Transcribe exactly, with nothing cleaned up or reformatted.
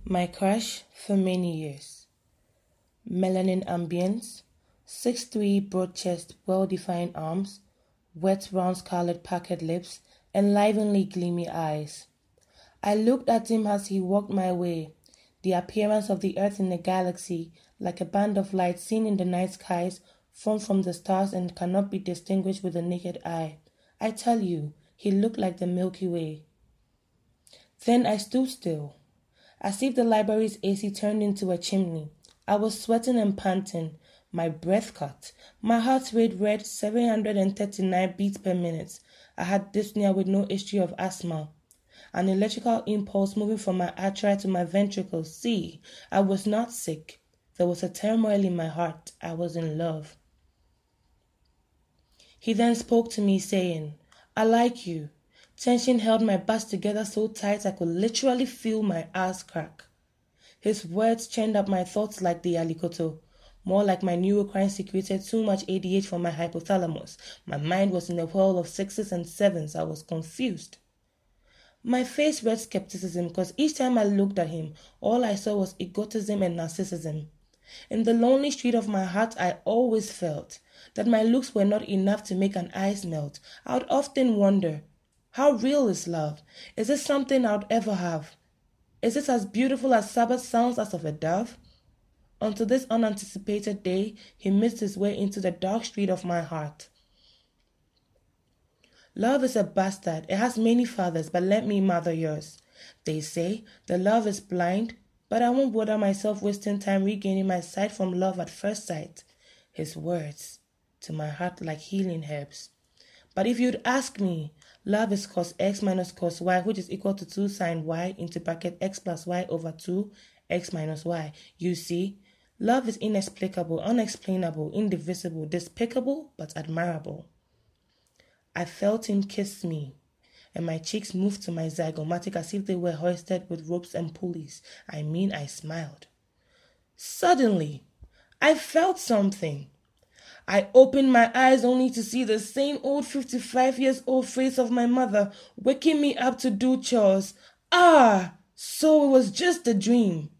My crush for many years. Melanin ambience, six three broad chest, well-defined arms, wet round scarlet packed lips, enliveningly gleamy eyes. I looked at him as he walked my way, the appearance of the earth in the galaxy, like a band of light seen in the night skies, formed from the stars and cannot be distinguished with the naked eye. I tell you, he looked like the Milky Way. Then I stood still, as if the library's A C turned into a chimney. I was sweating and panting, my breath caught. My heart rate read seven hundred thirty-nine beats per minute. I had dyspnea with no history of asthma. An electrical impulse moving from my atria to my ventricles. See, I was not sick. There was a turmoil in my heart. I was in love. He then spoke to me, saying, "I like you." Tension held my bust together so tight I could literally feel my ass crack. His words churned up my thoughts like the alicoto. More like my neurocrine secreted too much A D H for my hypothalamus. My mind was in a whirl of sixes and sevens. I was confused. My face read skepticism because each time I looked at him, all I saw was egotism and narcissism. In the lonely street of my heart, I always felt that my looks were not enough to make an ice melt. I would often wonder, how real is love? Is it something I would ever have? Is it as beautiful as Sabbath sounds as of a dove? Until this unanticipated day, he missed his way into the dark street of my heart. Love is a bastard. It has many fathers, but let me mother yours. They say the love is blind, but I won't bother myself wasting time regaining my sight from love at first sight. His words to my heart like healing herbs. But if you'd ask me, love is cos x minus cos y, which is equal to two sine y into bracket x plus y over two x minus y. You see, love is inexplicable, unexplainable, indivisible, despicable, but admirable. I felt him kiss me, and my cheeks moved to my zygomatic as if they were hoisted with ropes and pulleys. I mean, I smiled. Suddenly, I felt something. I opened my eyes only to see the same old fifty-five years old face of my mother waking me up to do chores. Ah, so it was just a dream.